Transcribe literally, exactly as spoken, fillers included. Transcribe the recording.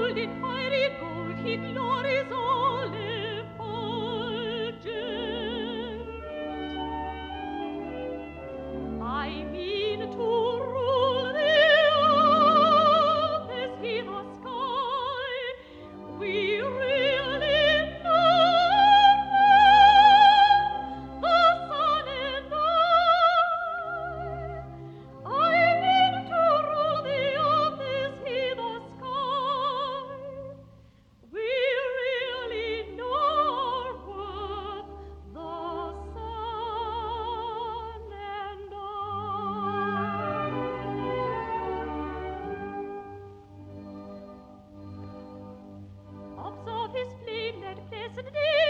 gold, in fiery gold, he glories all effulgent. I mean to rule the earth as he the sky. We really know the sun and I. I mean to rule the earth as he the sky. We really know our worth, the sun and I. Observe his flame that blessed day.